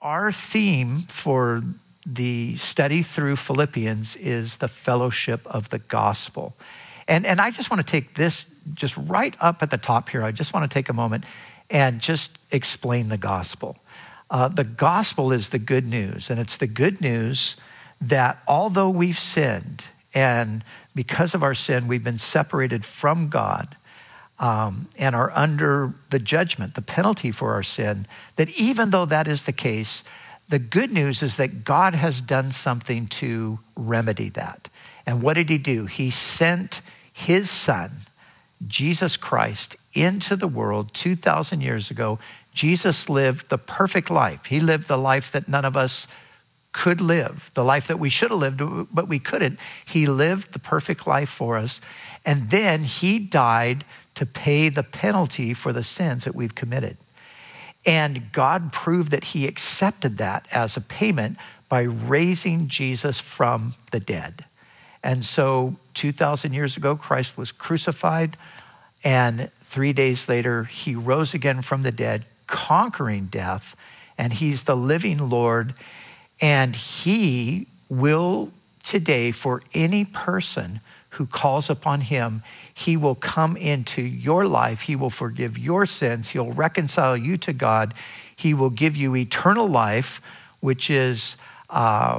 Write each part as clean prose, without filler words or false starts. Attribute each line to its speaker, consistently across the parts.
Speaker 1: Our theme for the study through Philippians is the fellowship of the gospel. And I just want to take this just right up at the top here. I just want to take a moment and just explain the gospel. The gospel is the good news, and it's the good news that although we've sinned, and because of our sin, we've been separated from God, and are under the judgment, the penalty for our sin, that even though that is the case, the good news is that God has done something to remedy that. And what did he do? He sent his son, Jesus Christ, into the world 2,000 years ago. Jesus lived the perfect life. He lived the life that none of us could live, the life that we should have lived, but we couldn't. He lived the perfect life for us. And then he died to pay the penalty for the sins that we've committed. And God proved that he accepted that as a payment by raising Jesus from the dead. And so 2,000 years ago, Christ was crucified, and 3 days later, he rose again from the dead, conquering death, and he's the living Lord. And he will today, for any person who calls upon him, he will come into your life. He will forgive your sins. He'll reconcile you to God. He will give you eternal life, which is a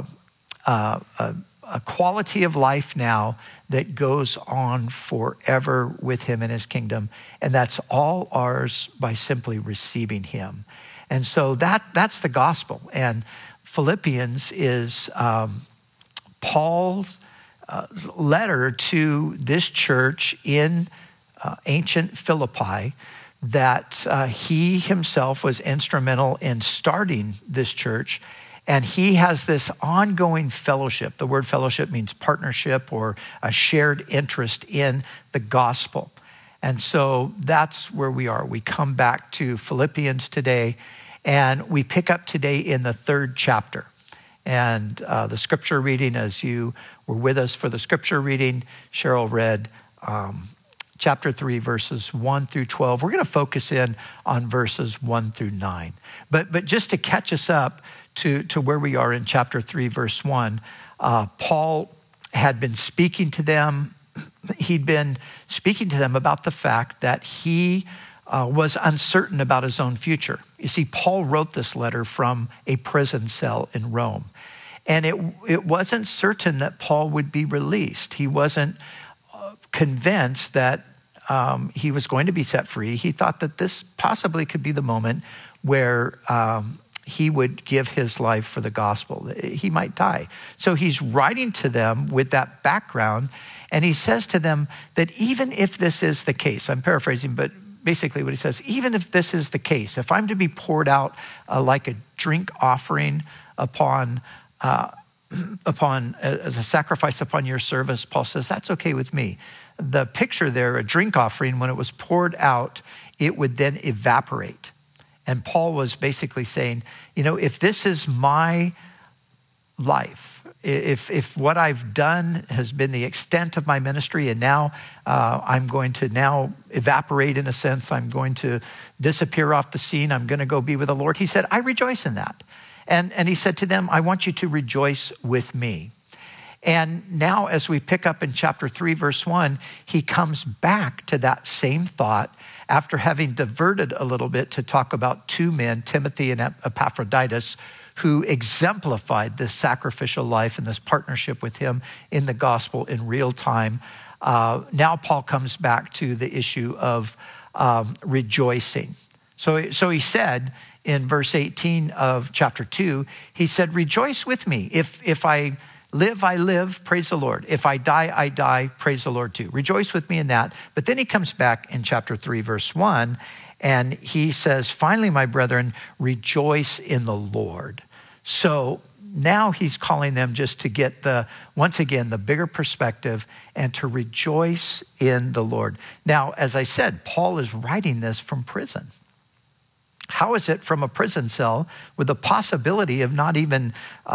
Speaker 1: quality of life now that goes on forever with him in his kingdom. And that's all ours by simply receiving him. And so that's the gospel. And Philippians is Paul's letter to this church in ancient Philippi that he himself was instrumental in starting this church. And he has this ongoing fellowship. The word fellowship means partnership or a shared interest in the gospel. And so that's where we are. We come back to Philippians today, and we pick up today in the 3rd chapter. And the scripture reading, as you were with us for the scripture reading, Cheryl read chapter 3, verses 1 through 12. We're going to focus in on verses 1 through 9. But just to catch us up to where we are in chapter 3, verse 1, Paul had been speaking to them. He'd been speaking to them about the fact that he was uncertain about his own future. You see, Paul wrote this letter from a prison cell in Rome. And it wasn't certain that Paul would be released. He wasn't convinced that he was going to be set free. He thought that this possibly could be the moment where he would give his life for the gospel. He might die. So he's writing to them with that background, and he says to them that even if this is the case, I'm paraphrasing, but basically what he says, even if this is the case, if I'm to be poured out like a drink offering upon as a sacrifice upon your service, Paul says, that's okay with me. The picture there, a drink offering, when it was poured out, it would then evaporate. And Paul was basically saying, if this is my life, if what I've done has been the extent of my ministry, and now I'm going to now evaporate in a sense, I'm going to disappear off the scene, I'm going to go be with the Lord. He said, I rejoice in that. And he said to them, I want you to rejoice with me. And now as we pick up in chapter 3, verse 1, he comes back to that same thought after having diverted a little bit to talk about 2 men, Timothy and Epaphroditus, who exemplified this sacrificial life and this partnership with him in the gospel in real time. Now Paul comes back to the issue of rejoicing. So he said in verse 18 of chapter 2, he said, rejoice with me. If I live, praise the Lord. If I die, praise the Lord too. Rejoice with me in that. But then he comes back in chapter 3, verse 1, and he says, finally, my brethren, rejoice in the Lord. So now he's calling them just to get once again, the bigger perspective and to rejoice in the Lord. Now, as I said, Paul is writing this from prison. How is it from a prison cell with the possibility of not even,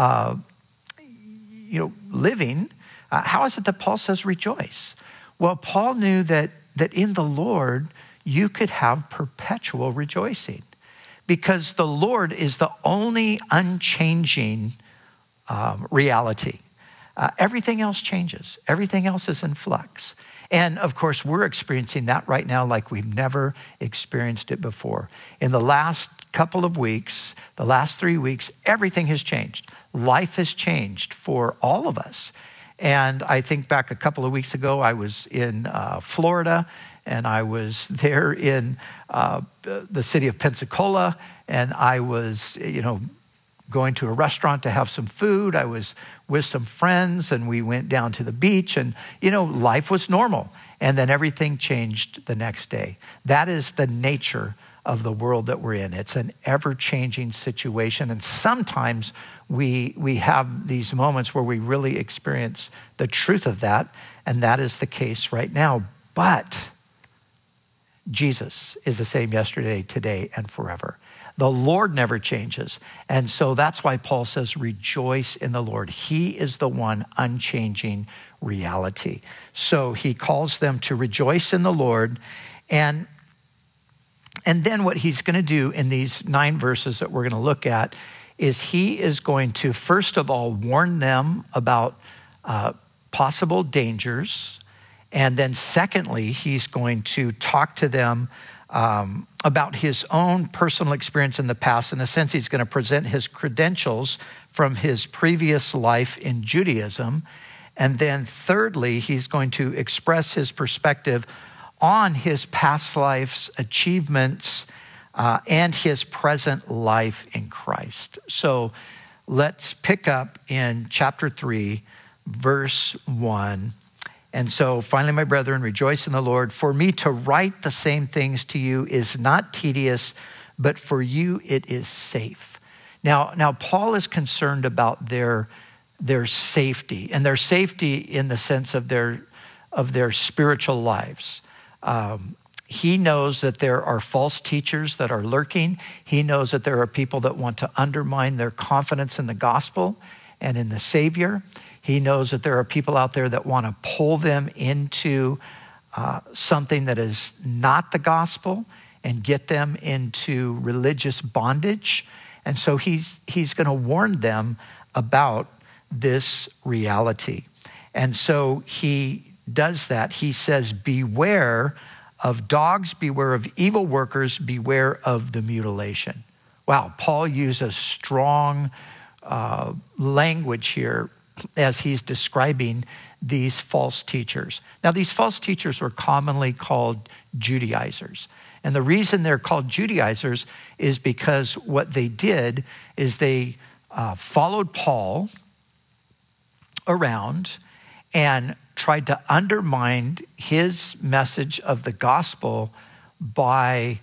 Speaker 1: living? How is it that Paul says rejoice? Well, Paul knew that in the Lord, you could have perpetual rejoicing. because the Lord is the only unchanging reality. Everything else changes. Everything else is in flux. And of course, we're experiencing that right now like we've never experienced it before. In the last couple of weeks, the last 3 weeks, everything has changed. Life has changed for all of us. And I think back a couple of weeks ago, I was in Florida, and I was there in the city of Pensacola, and I was, going to a restaurant to have some food. I was with some friends, and we went down to the beach, and, life was normal. And then everything changed the next day. That is the nature of the world that we're in. It's an ever-changing situation, and sometimes we have these moments where we really experience the truth of that, and that is the case right now. But Jesus is the same yesterday, today, and forever. The Lord never changes. And so that's why Paul says, rejoice in the Lord. He is the one unchanging reality. So he calls them to rejoice in the Lord. And then what he's going to do in these 9 verses that we're going to look at is he is going to, first of all, warn them about possible dangers. And then secondly, he's going to talk to them about his own personal experience in the past. In a sense, he's going to present his credentials from his previous life in Judaism. And then thirdly, he's going to express his perspective on his past life's achievements and his present life in Christ. So let's pick up in chapter 3, verse 1. And so, finally, my brethren, rejoice in the Lord. For me to write the same things to you is not tedious, but for you it is safe. Now Paul is concerned about their safety, and their safety in the sense of their spiritual lives. He knows that there are false teachers that are lurking. He knows that there are people that want to undermine their confidence in the gospel and in the Savior. He knows that there are people out there that want to pull them into something that is not the gospel and get them into religious bondage. And so he's going to warn them about this reality. And so he does that. He says, beware of dogs, beware of evil workers, beware of the mutilation. Wow, Paul uses strong language here as he's describing these false teachers. Now, these false teachers were commonly called Judaizers. And the reason they're called Judaizers is because what they did is they followed Paul around and tried to undermine his message of the gospel by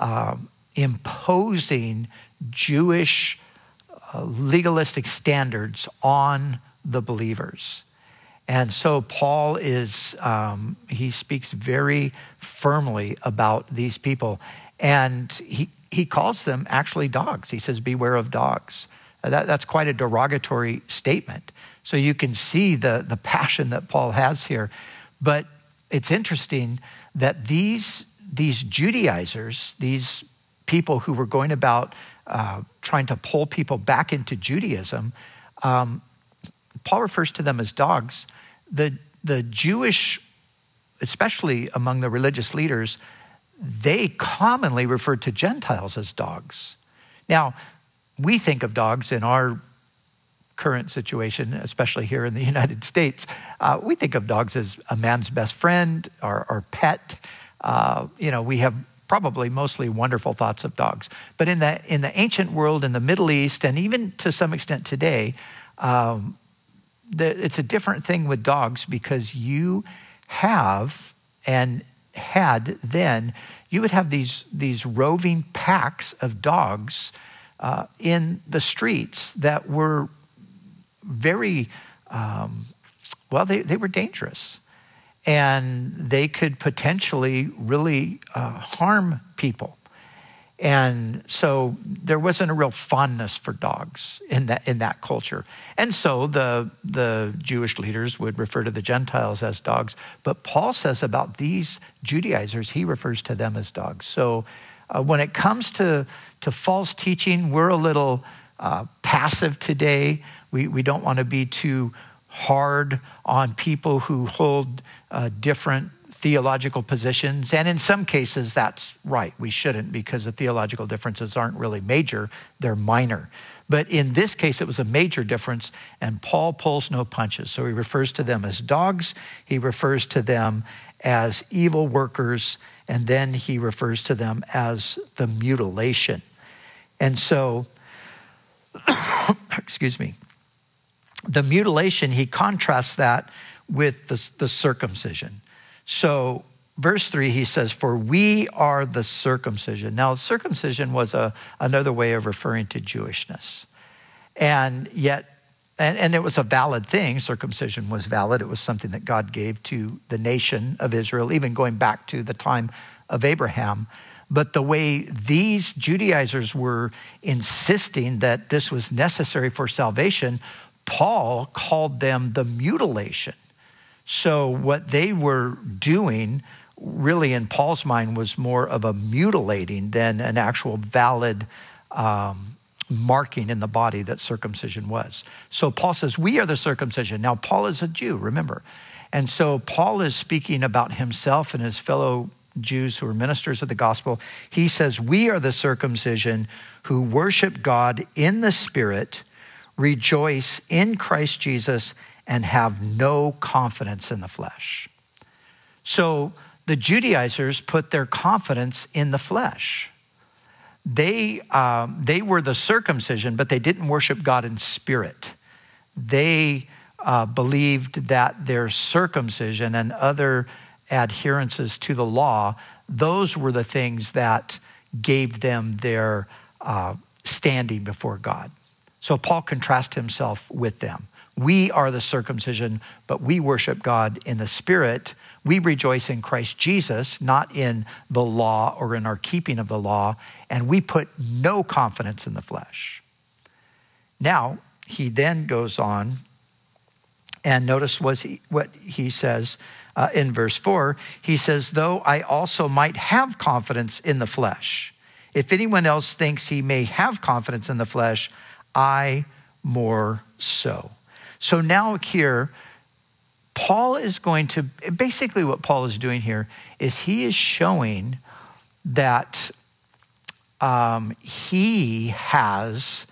Speaker 1: imposing Jewish legalistic standards on the believers. And so Paul he speaks very firmly about these people. And he calls them actually dogs. He says, beware of dogs. That's quite a derogatory statement. So you can see the passion that Paul has here. But it's interesting that these Judaizers, these people who were going about trying to pull people back into Judaism, Paul refers to them as dogs. The Jewish, especially among the religious leaders, they commonly referred to Gentiles as dogs. Now, we think of dogs in our current situation, especially here in the United States. We think of dogs as a man's best friend, our pet. We have probably mostly wonderful thoughts of dogs. But in the ancient world, in the Middle East, and even to some extent today, it's a different thing with dogs because you have and had then, you would have these roving packs of dogs in the streets that were very, they were dangerous. And they could potentially really harm people. And so there wasn't a real fondness for dogs in that culture. And so the Jewish leaders would refer to the Gentiles as dogs. But Paul says about these Judaizers, he refers to them as dogs. So when it comes to false teaching, we're a little passive today. We don't want to be too hard on people who hold different theological positions. And in some cases, that's right. We shouldn't, because the theological differences aren't really major, they're minor. But in this case, it was a major difference, and Paul pulls no punches. So he refers to them as dogs, he refers to them as evil workers, and then he refers to them as the mutilation. And so, excuse me, the mutilation, he contrasts that with the circumcision. So verse 3, he says, for we are the circumcision. Now, circumcision was another way of referring to Jewishness. And yet, and it was a valid thing. Circumcision was valid. It was something that God gave to the nation of Israel, even going back to the time of Abraham. But the way these Judaizers were insisting that this was necessary for salvation, Paul called them the mutilation. So what they were doing, really in Paul's mind, was more of a mutilating than an actual valid marking in the body that circumcision was. So Paul says, we are the circumcision. Now, Paul is a Jew, remember. And so Paul is speaking about himself and his fellow Jews who are ministers of the gospel. He says, we are the circumcision who worship God in the Spirit, rejoice in Christ Jesus, and have no confidence in the flesh. So the Judaizers put their confidence in the flesh. They were the circumcision, but they didn't worship God in spirit. They believed that their circumcision and other adherences to the law, those were the things that gave them their standing before God. So Paul contrasts himself with them. We are the circumcision, but we worship God in the Spirit. We rejoice in Christ Jesus, not in the law or in our keeping of the law, and we put no confidence in the flesh. Now, he then goes on, and notice what he says in verse 4. He says, though I also might have confidence in the flesh. If anyone else thinks he may have confidence in the flesh, I more so. So now here, Paul is going to, basically what Paul is doing here is he is showing that he has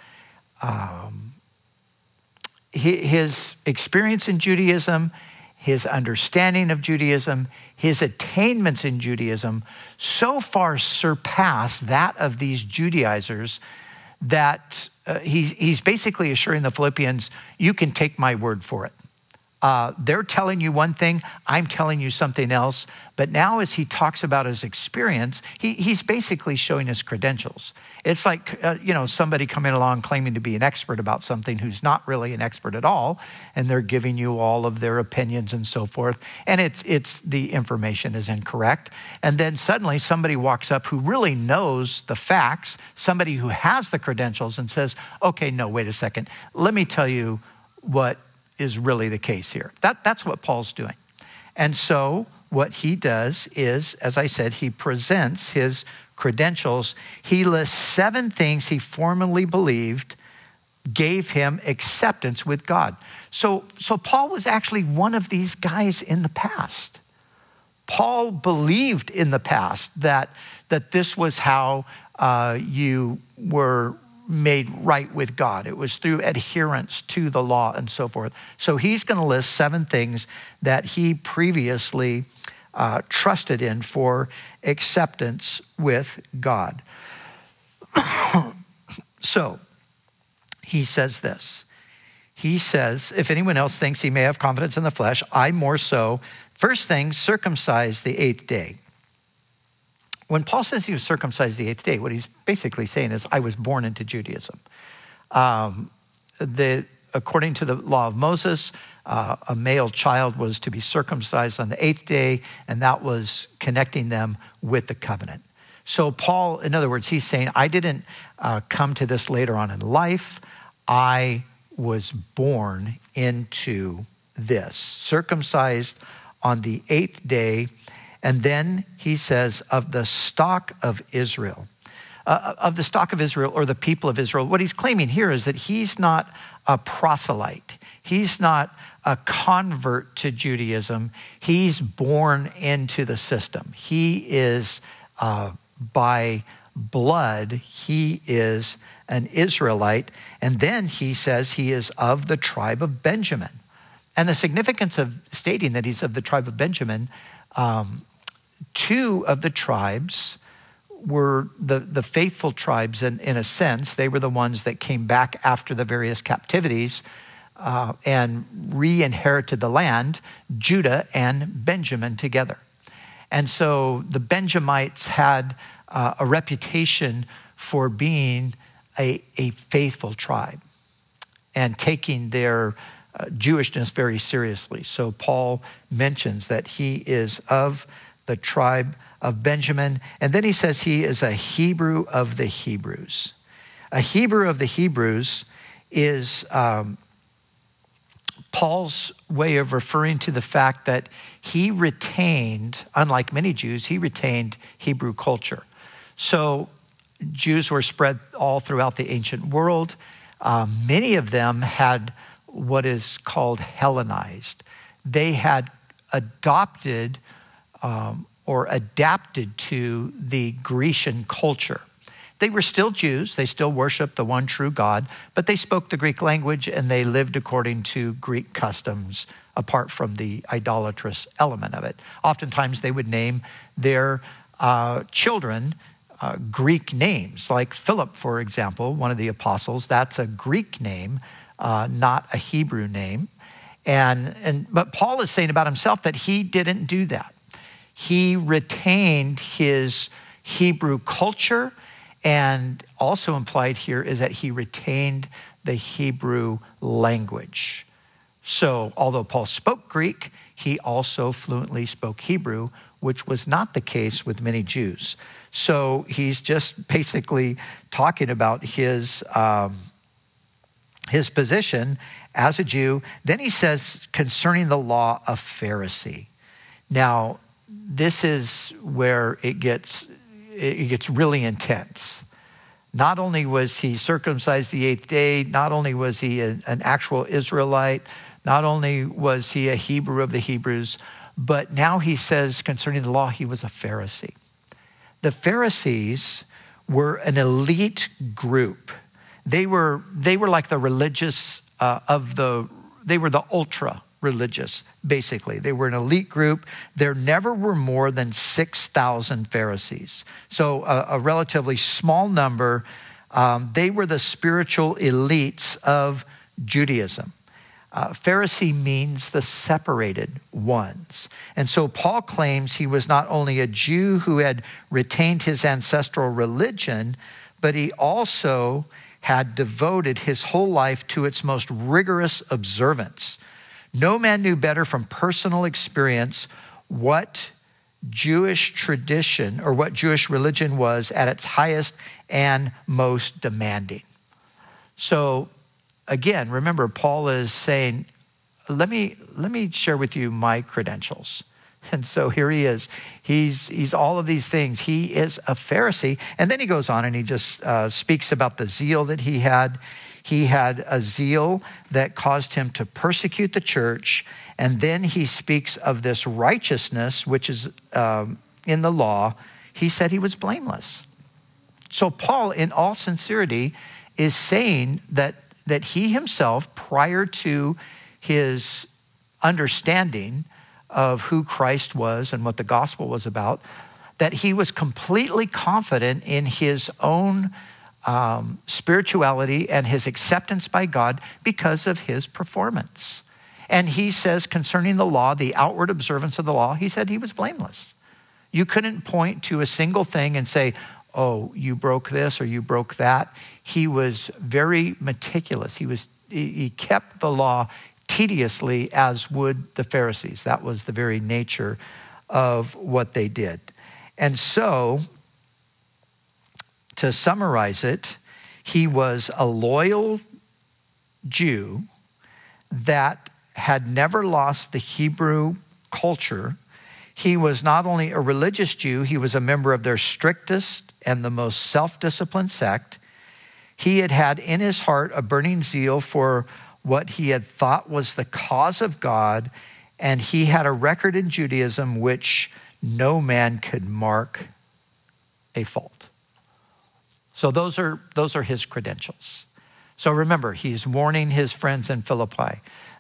Speaker 1: his experience in Judaism, his understanding of Judaism, his attainments in Judaism so far surpass that of these Judaizers that he's basically assuring the Philippians, you can take my word for it. They're telling you one thing, I'm telling you something else. But now as he talks about his experience, he's basically showing his credentials. It's like, somebody coming along claiming to be an expert about something who's not really an expert at all, and they're giving you all of their opinions and so forth, and it's the information is incorrect. And then suddenly somebody walks up who really knows the facts, somebody who has the credentials, and says, okay, no, wait a second. Let me tell you what is really the case here. That's what Paul's doing. And so what he does is, as I said, he presents his credentials. He lists 7 things he formerly believed gave him acceptance with God. So Paul was actually one of these guys in the past. Paul believed in the past that this was how you were made right with God. It was through adherence to the law and so forth. So he's going to list 7 things that he previously trusted in for acceptance with God. So he says this. He says, if anyone else thinks he may have confidence in the flesh, I more so. First thing, circumcised the 8th day. When Paul says he was circumcised the 8th day, what he's basically saying is, I was born into Judaism. According to the law of Moses, a male child was to be circumcised on the 8th day, and that was connecting them with the covenant. So Paul, in other words, he's saying, I didn't come to this later on in life. I was born into this, circumcised on the 8th day. And then he says, of the stock of Israel. Of the stock of Israel, or the people of Israel. What he's claiming here is that he's not a proselyte. He's not a convert to Judaism. He's born into the system. He is, by blood, he is an Israelite. And then he says he is of the tribe of Benjamin. And the significance of stating that he's of the tribe of Benjamin, two of the tribes were the faithful tribes in a sense. They were the ones that came back after the various captivities and re-inherited the land, Judah and Benjamin together. And so the Benjamites had a reputation for being a faithful tribe and taking their Jewishness very seriously. So Paul mentions that he is of the tribe of Benjamin. And then he says he is a Hebrew of the Hebrews. A Hebrew of the Hebrews is Paul's way of referring to the fact that he retained, unlike many Jews, he retained Hebrew culture. So Jews were spread all throughout the ancient world. Many of them had what is called Hellenized. They had adopted or adapted to the Grecian culture. They were still Jews. They still worshiped the one true God, but they spoke the Greek language and they lived according to Greek customs apart from the idolatrous element of it. Oftentimes they would name their children Greek names, like Philip, for example, one of the apostles. That's a Greek name, not a Hebrew name. But Paul is saying about himself that he didn't do that. He retained his Hebrew culture, and also implied here is that he retained the Hebrew language. So although Paul spoke Greek, he also fluently spoke Hebrew, which was not the case with many Jews. So he's just basically talking about his position as a Jew. Then he says concerning the law, a Pharisee. Now, this is where it gets really intense. Not only was he circumcised the eighth day, not only was he an actual Israelite, not only was he a Hebrew of the Hebrews, but now he says concerning the law, he was a Pharisee. The Pharisees were an elite group. They were like the religious they were the ultra religious, basically. They were an elite group. There never were more than 6,000 Pharisees. So a relatively small number. They were the spiritual elites of Judaism. Pharisee means the separated ones. And so Paul claims he was not only a Jew who had retained his ancestral religion, but he also had devoted his whole life to its most rigorous observance. No man knew better from personal experience what Jewish tradition or what Jewish religion was at its highest and most demanding. So again, remember, Paul is saying, let me share with you my credentials. And so here he is. He's all of these things. He is a Pharisee. And then he goes on and he just speaks about the zeal that he had. He had a zeal that caused him to persecute the church. And then he speaks of this righteousness, which is in the law. He said he was blameless. So Paul, in all sincerity, is saying that he himself, prior to his understanding of who Christ was and what the gospel was about, that he was completely confident in his own spirituality and his acceptance by God because of his performance. And he says concerning the law, the outward observance of the law, he said he was blameless. You couldn't point to a single thing and say, oh, you broke this or you broke that. He was very meticulous. He kept the law tediously, as would the Pharisees. That was the very nature of what they did. And so, to summarize it, he was a loyal Jew that had never lost the Hebrew culture. He was not only a religious Jew, he was a member of their strictest and the most self-disciplined sect. He had had in his heart a burning zeal for what he had thought was the cause of God, and he had a record in Judaism which no man could mark a fault. So those are his credentials. So remember, he's warning his friends in Philippi.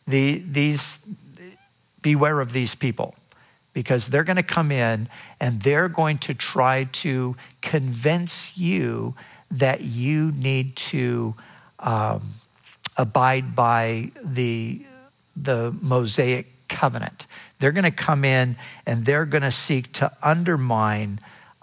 Speaker 1: Beware of these people, because they're going to come in and they're going to try to convince you that you need to abide by the Mosaic covenant. They're going to come in and they're going to seek to undermine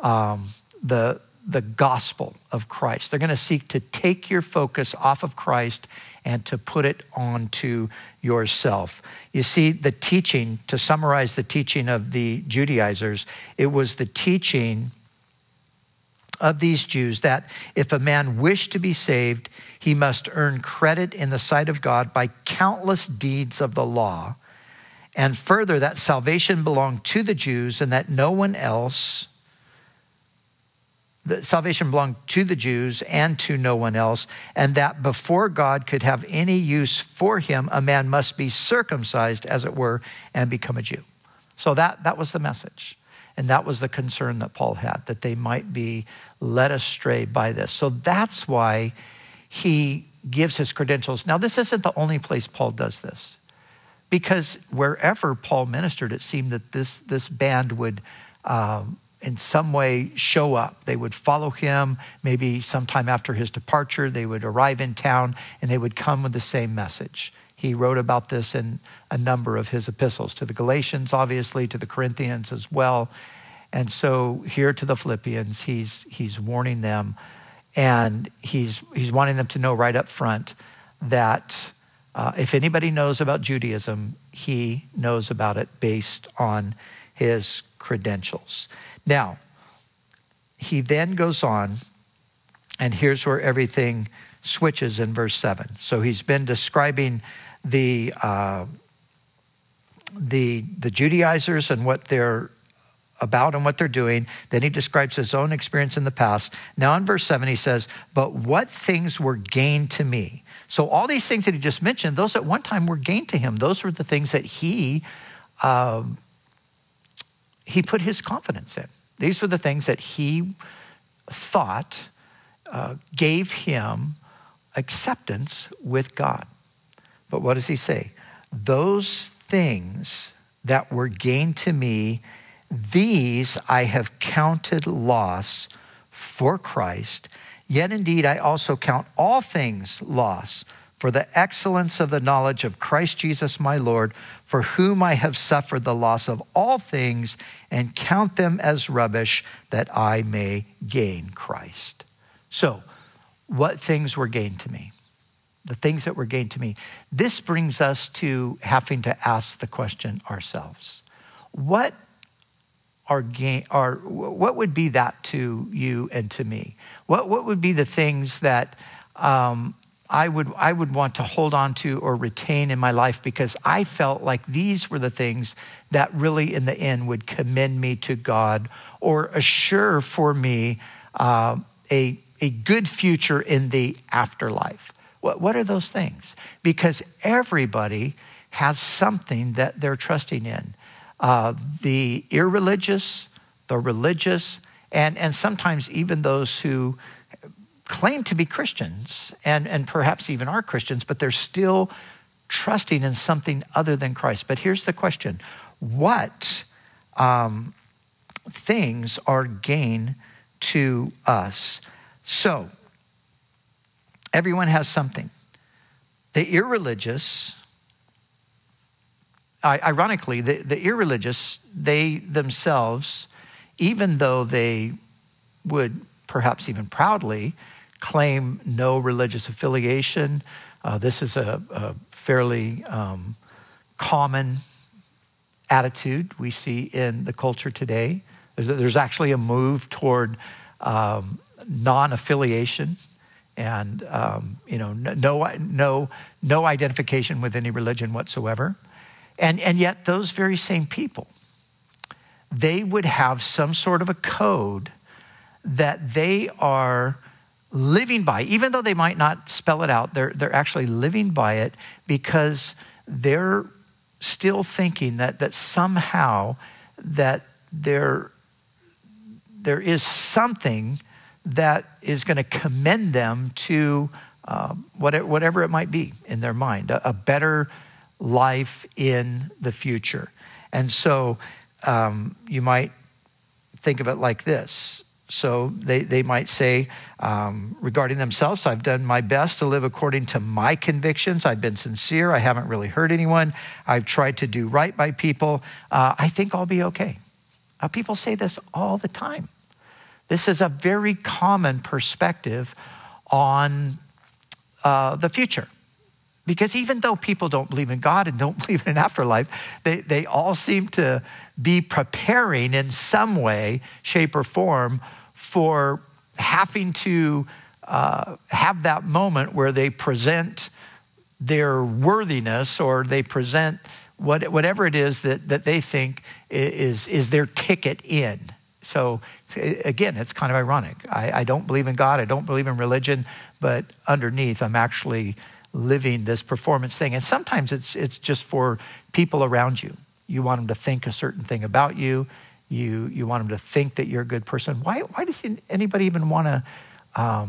Speaker 1: the gospel of Christ. They're going to seek to take your focus off of Christ and to put it onto yourself. You see, the teaching, to summarize the teaching of the Judaizers, it was the teaching of these Jews that if a man wished to be saved, he must earn credit in the sight of God by countless deeds of the law. And further, that salvation belonged to the Jews and that no one else, the salvation belonged to the Jews and to no one else, and that before God could have any use for him, a man must be circumcised, as it were, and become a Jew. So that was the message. And that was the concern that Paul had, that they might be led astray by this. So that's why he gives his credentials. Now, this isn't the only place Paul does this, because wherever Paul ministered, it seemed that this band would in some way show up. They would follow him. Maybe sometime after his departure, they would arrive in town and they would come with the same message. He wrote about this in a number of his epistles, to the Galatians, obviously, to the Corinthians as well. And so here to the Philippians, he's warning them, and he's wanting them to know right up front that if anybody knows about Judaism, he knows about it based on his credentials. Now, he then goes on, and here's where everything switches in verse 7. So he's been describing the Judaizers and what they're about and what they're doing. Then he describes his own experience in the past. Now in verse 7 he says, but what things were gain to me? So all these things that he just mentioned, those at one time were gain to him. Those were the things that he put his confidence in. These were the things that he thought gave him acceptance with God. But what does he say? Those things that were gain to me, these I have counted loss for Christ. Yet indeed I also count all things loss for the excellence of the knowledge of Christ Jesus my Lord, for whom I have suffered the loss of all things and count them as rubbish, that I may gain Christ. So, what things were gained to me? The things that were gained to me. This brings us to having to ask the question ourselves. What would be that to you and to me? What would be the things that I would want to hold on to or retain in my life, because I felt like these were the things that really in the end would commend me to God or assure for me a good future in the afterlife. What are those things? Because everybody has something that they're trusting in. The irreligious, the religious, and sometimes even those who claim to be Christians and perhaps even are Christians, but they're still trusting in something other than Christ. But here's the question. What things are gain to us? So, everyone has something. The irreligious, ironically, the irreligious, they themselves, even though they would perhaps even proudly claim no religious affiliation, this is a fairly common attitude we see in the culture today. There's actually a move toward non-affiliation and no identification with any religion whatsoever. And yet those very same people, they would have some sort of a code that they are living by, even though they might not spell it out. They're actually living by it because they're still thinking that somehow that there is something that is going to commend them to whatever it might be in their mind, a better life in the future. And so you might think of it like this. So they might say regarding themselves, I've done my best to live according to my convictions. I've been sincere. I haven't really hurt anyone. I've tried to do right by people. I think I'll be okay. People say this all the time. This is a very common perspective on the future. Because even though people don't believe in God and don't believe in an afterlife, they all seem to be preparing in some way, shape, or form for having to have that moment where they present their worthiness, or they present whatever it is that they think is their ticket in. So again, it's kind of ironic. I don't believe in God, I don't believe in religion, but underneath I'm actually living this performance thing. And sometimes it's just for people around you. You want them to think a certain thing about you. You want them to think that you're a good person. Why does anybody even want to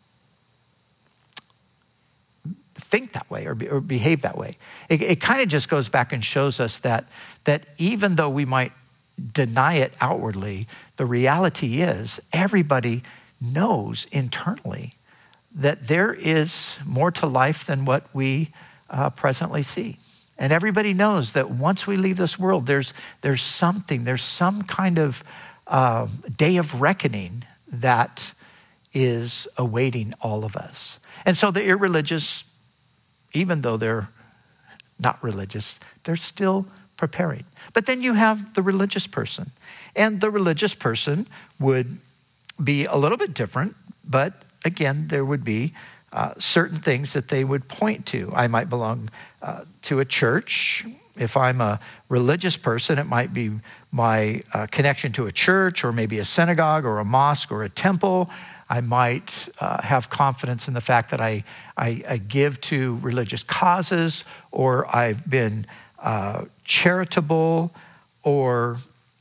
Speaker 1: think that way or behave that way? It kind of just goes back and shows us that even though we might deny it outwardly, the reality is everybody knows internally that there is more to life than what we presently see. And everybody knows that once we leave this world, there's some kind of day of reckoning that is awaiting all of us. And so the irreligious, even though they're not religious, they're still preparing. But then you have the religious person. And the religious person would be a little bit different, but again, there would be certain things that they would point to. I might belong to a church. If I'm a religious person, it might be my connection to a church, or maybe a synagogue or a mosque or a temple. I might have confidence in the fact that I give to religious causes, or I've been charitable, or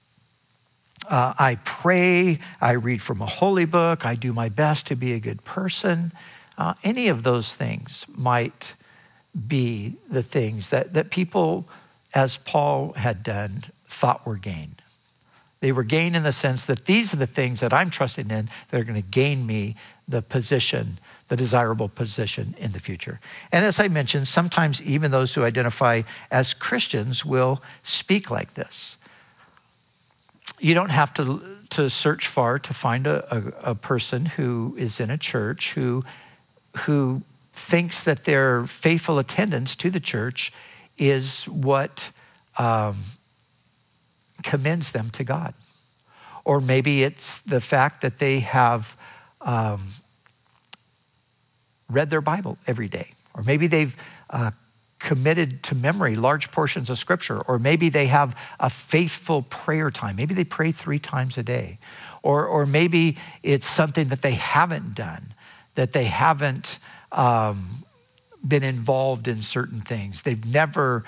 Speaker 1: I pray, I read from a holy book, I do my best to be a good person. Any of those things might be the things that people, as Paul had done, thought were gain. They were gain in the sense that these are the things that I'm trusting in that are going to gain me the position, the desirable position in the future. And as I mentioned, sometimes even those who identify as Christians will speak like this. You don't have to search far to find a person who is in a church who thinks that their faithful attendance to the church is what commends them to God. Or maybe it's the fact that they have read their Bible every day. Or maybe they've committed to memory large portions of Scripture. Or maybe they have a faithful prayer time. Maybe they pray 3 times a day. Or maybe it's something that they haven't done, that they haven't been involved in certain things. They've never,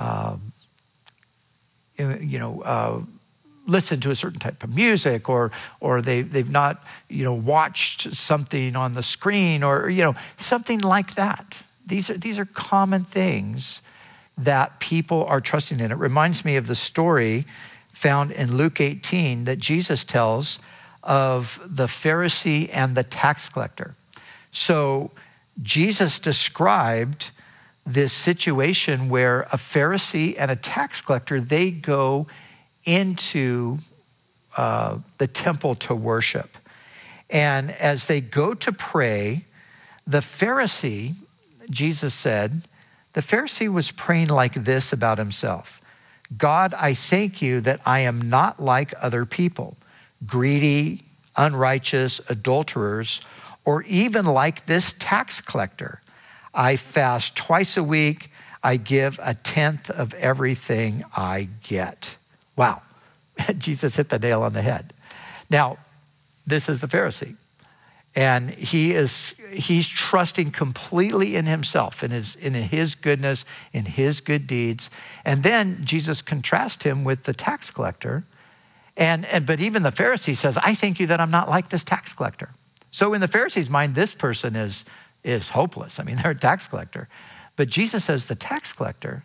Speaker 1: listened to a certain type of music, or they've not, watched something on the screen, or something like that. These are common things that people are trusting in. It reminds me of the story found in Luke 18 that Jesus tells of the Pharisee and the tax collector. So Jesus described this situation where a Pharisee and a tax collector, they go into the temple to worship. And as they go to pray, the Pharisee, Jesus said, the Pharisee was praying like this about himself: God, I thank you that I am not like other people, greedy, unrighteous, adulterers, or even like this tax collector. I fast twice a week. I give 1/10 of everything I get. Wow. Jesus hit the nail on the head. Now, this is the Pharisee. And he's trusting completely in himself, in his goodness, in his good deeds. And then Jesus contrasts him with the tax collector. But even the Pharisee says, I thank you that I'm not like this tax collector. So in the Pharisee's mind, this person is hopeless. I mean, they're a tax collector. But Jesus says the tax collector,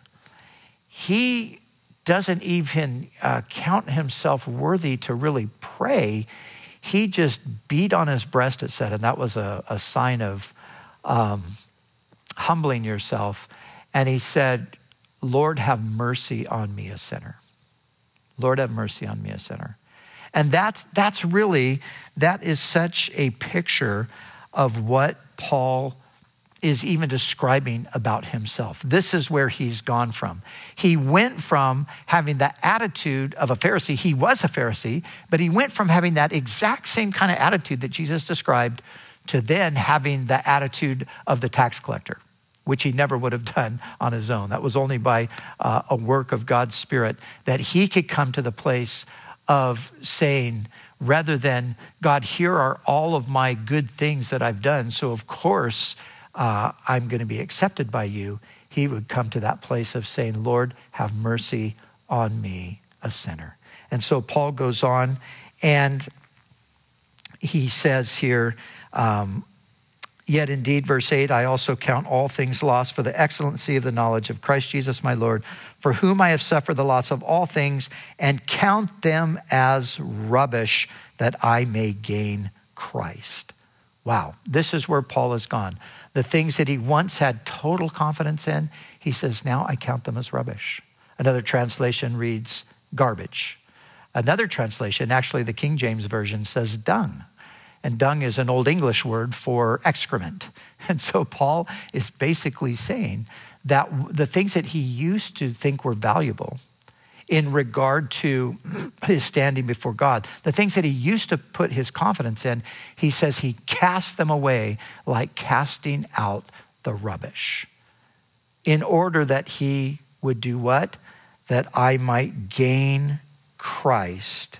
Speaker 1: he doesn't even count himself worthy to really pray. He just beat on his breast, it said, and that was a sign of humbling yourself. And he said, Lord, have mercy on me, a sinner. Lord, have mercy on me, a sinner. And that is such a picture of what Paul is even describing about himself. This is where he's gone from. He went from having the attitude of a Pharisee. He was a Pharisee, but he went from having that exact same kind of attitude that Jesus described to then having the attitude of the tax collector, which he never would have done on his own. That was only by a work of God's Spirit that he could come to the place of saying, rather than, God, here are all of my good things that I've done, so of course I'm going to be accepted by you. He would come to that place of saying, Lord, have mercy on me, a sinner. And so Paul goes on and he says here, yet indeed, verse 8, I also count all things lost for the excellency of the knowledge of Christ Jesus my Lord, for whom I have suffered the loss of all things, and count them as rubbish that I may gain Christ. Wow, this is where Paul has gone. The things that he once had total confidence in, he says, now I count them as rubbish. Another translation reads garbage. Another translation, actually the King James Version, says dung. And dung is an Old English word for excrement. And so Paul is basically saying that the things that he used to think were valuable in regard to his standing before God, the things that he used to put his confidence in, he says he cast them away like casting out the rubbish in order that he would do what? That I might gain Christ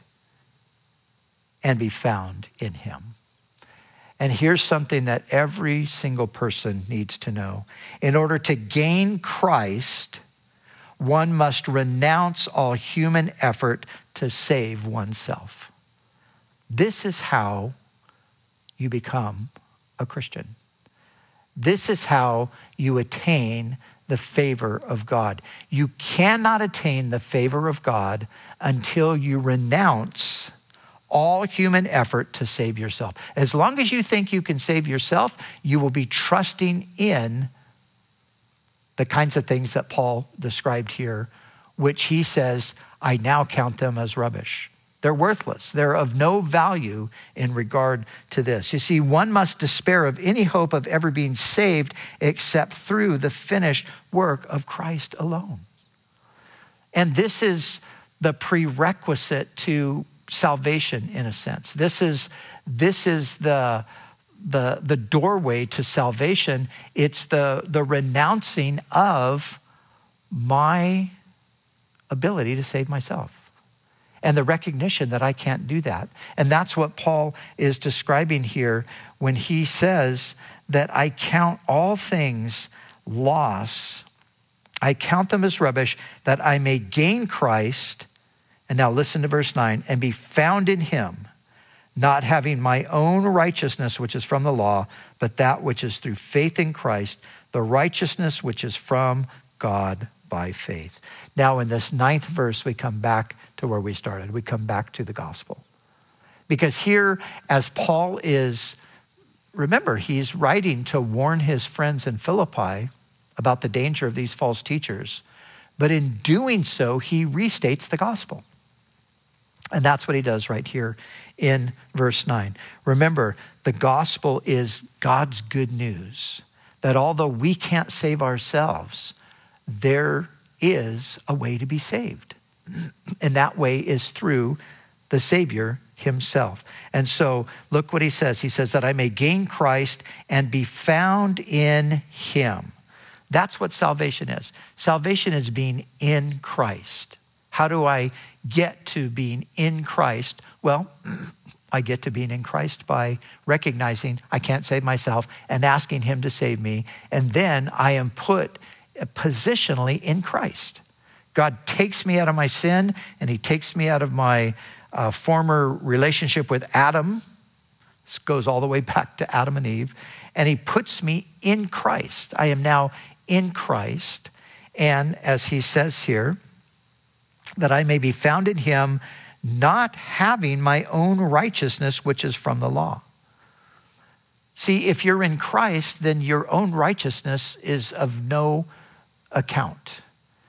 Speaker 1: and be found in him. And here's something that every single person needs to know. In order to gain Christ, one must renounce all human effort to save oneself. This is how you become a Christian. This is how you attain the favor of God. You cannot attain the favor of God until you renounce all human effort to save yourself. As long as you think you can save yourself, you will be trusting in the kinds of things that Paul described here, which he says, I now count them as rubbish. They're worthless. They're of no value in regard to this. You see, one must despair of any hope of ever being saved except through the finished work of Christ alone. And this is the prerequisite to salvation, in a sense. This is the doorway to salvation. It's the renouncing of my ability to save myself and the recognition that I can't do that. And that's what Paul is describing here when he says that I count all things loss. I count them as rubbish that I may gain Christ. And now listen to verse 9, and be found in him, not having my own righteousness, which is from the law, but that which is through faith in Christ, the righteousness which is from God by faith. Now in this 9th verse, we come back to where we started. We come back to the gospel. Because here, as Paul is, remember, he's writing to warn his friends in Philippi about the danger of these false teachers. But in doing so, he restates the gospel. And that's what he does right here in verse 9. Remember, the gospel is God's good news that although we can't save ourselves, there is a way to be saved. And that way is through the Savior himself. And so look what he says. He says that I may gain Christ and be found in him. That's what salvation is. Salvation is being in Christ. How do I get to being in Christ? Well, I get to being in Christ by recognizing I can't save myself and asking him to save me. And then I am put positionally in Christ. God takes me out of my sin, and he takes me out of my former relationship with Adam. This goes all the way back to Adam and Eve. And he puts me in Christ. I am now in Christ. And as he says here, that I may be found in him, not having my own righteousness, which is from the law. See, if you're in Christ, then your own righteousness is of no account.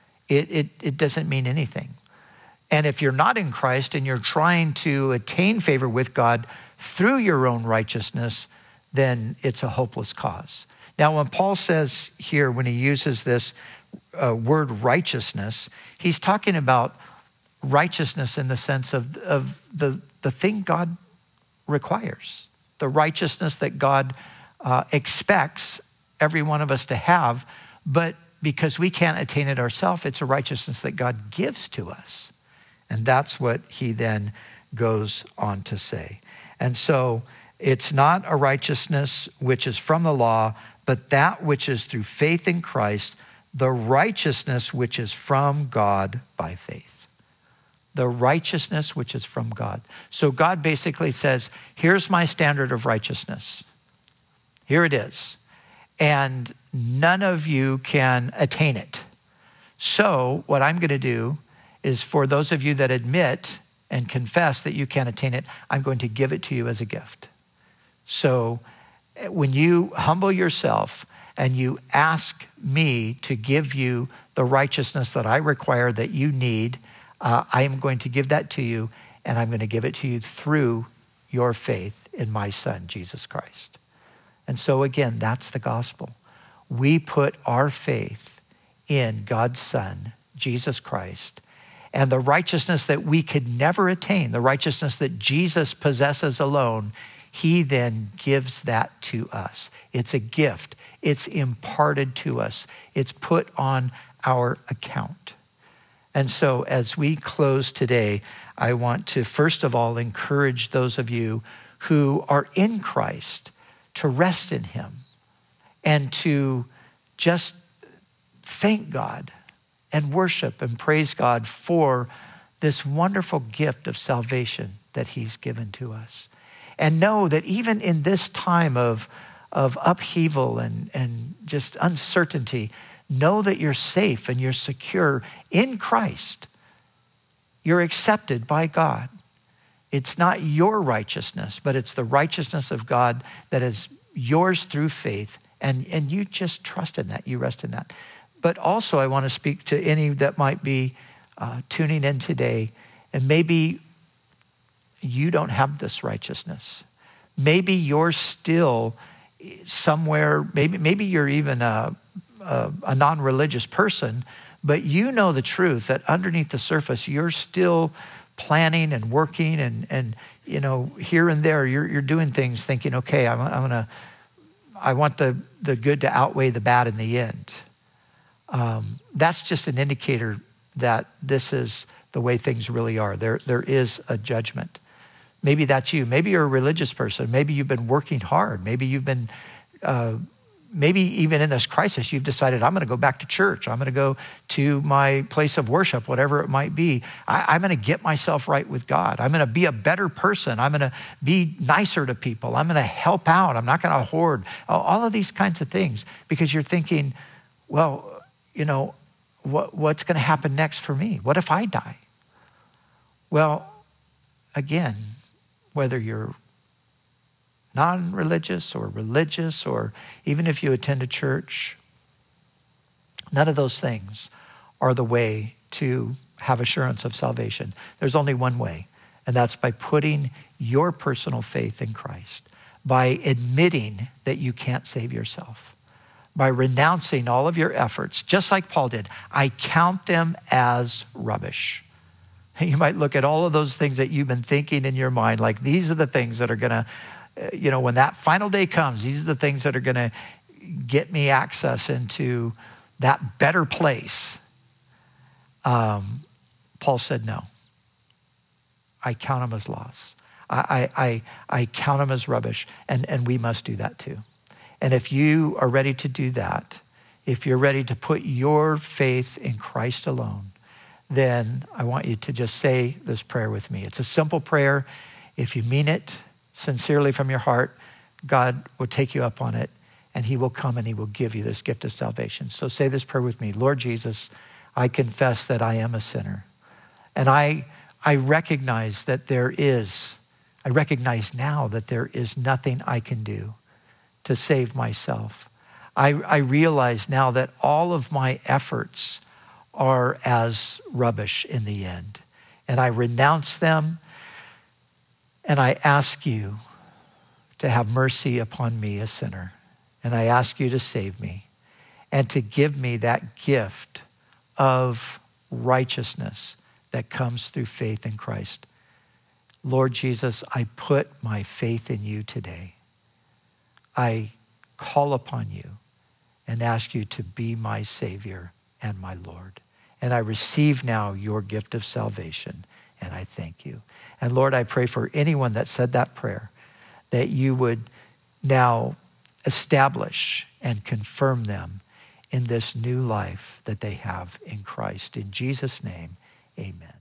Speaker 1: It doesn't mean anything. And if you're not in Christ and you're trying to attain favor with God through your own righteousness, then it's a hopeless cause. Now, when Paul says here, when he uses this word righteousness, he's talking about righteousness in the sense of the thing God requires, the righteousness that God expects every one of us to have, but because we can't attain it ourselves, it's a righteousness that God gives to us. And that's what he then goes on to say. And so it's not a righteousness which is from the law, but that which is through faith in Christ, the righteousness which is from God by faith. The righteousness which is from God. So God basically says, here's my standard of righteousness. Here it is. And none of you can attain it. So what I'm going to do is, for those of you that admit and confess that you can't attain it, I'm going to give it to you as a gift. So when you humble yourself and you ask me to give you the righteousness that I require, that you need, I am going to give that to you, and I'm going to give it to you through your faith in my Son, Jesus Christ. And so again, that's the gospel. We put our faith in God's Son, Jesus Christ, and the righteousness that we could never attain, the righteousness that Jesus possesses alone, he then gives that to us. It's a gift. It's imparted to us. It's put on our account. And so as we close today, I want to first of all encourage those of you who are in Christ to rest in him and to just thank God and worship and praise God for this wonderful gift of salvation that he's given to us. And know that even in this time of upheaval and just uncertainty, know that you're safe and you're secure in Christ. You're accepted by God. It's not your righteousness, but it's the righteousness of God that is yours through faith. And you just trust in that. You rest in that. But also I want to speak to any that might be tuning in today, and maybe you don't have this righteousness. Maybe you're still somewhere, maybe you're even a non-religious person, but you know the truth that underneath the surface, you're still planning and working and you know, here and there, you're doing things thinking, okay, I want the good to outweigh the bad in the end. That's just an indicator that this is the way things really are. There is a judgment. Maybe that's you. Maybe you're a religious person. Maybe you've been working hard. Maybe you've been, maybe even in this crisis, you've decided, I'm going to go back to church. I'm going to go to my place of worship, whatever it might be. I'm going to get myself right with God. I'm going to be a better person. I'm going to be nicer to people. I'm going to help out. I'm not going to hoard. All of these kinds of things, because you're thinking, well, you know, what's going to happen next for me? What if I die? Well, again, whether you're non-religious or religious, or even if you attend a church, none of those things are the way to have assurance of salvation. There's only one way, and that's by putting your personal faith in Christ, by admitting that you can't save yourself, by renouncing all of your efforts, just like Paul did. I count them as rubbish. You might look at all of those things that you've been thinking in your mind, like these are the things that are going to, you know, when that final day comes, these are the things that are going to get me access into that better place. Paul said, no, I count them as loss. I count them as rubbish, and we must do that too. And if you are ready to do that, if you're ready to put your faith in Christ alone, then I want you to just say this prayer with me. It's a simple prayer. If you mean it sincerely from your heart, God will take you up on it, and he will come and he will give you this gift of salvation. So say this prayer with me. Lord Jesus, I confess that I am a sinner. And I recognize that I recognize now that there is nothing I can do to save myself. I realize now that all of my efforts are as rubbish in the end. And I renounce them, and I ask you to have mercy upon me, a sinner. And I ask you to save me and to give me that gift of righteousness that comes through faith in Christ. Lord Jesus, I put my faith in you today. I call upon you and ask you to be my Savior and my Lord. And I receive now your gift of salvation, and I thank you. And Lord, I pray for anyone that said that prayer, that you would now establish and confirm them in this new life that they have in Christ. In Jesus' name, amen.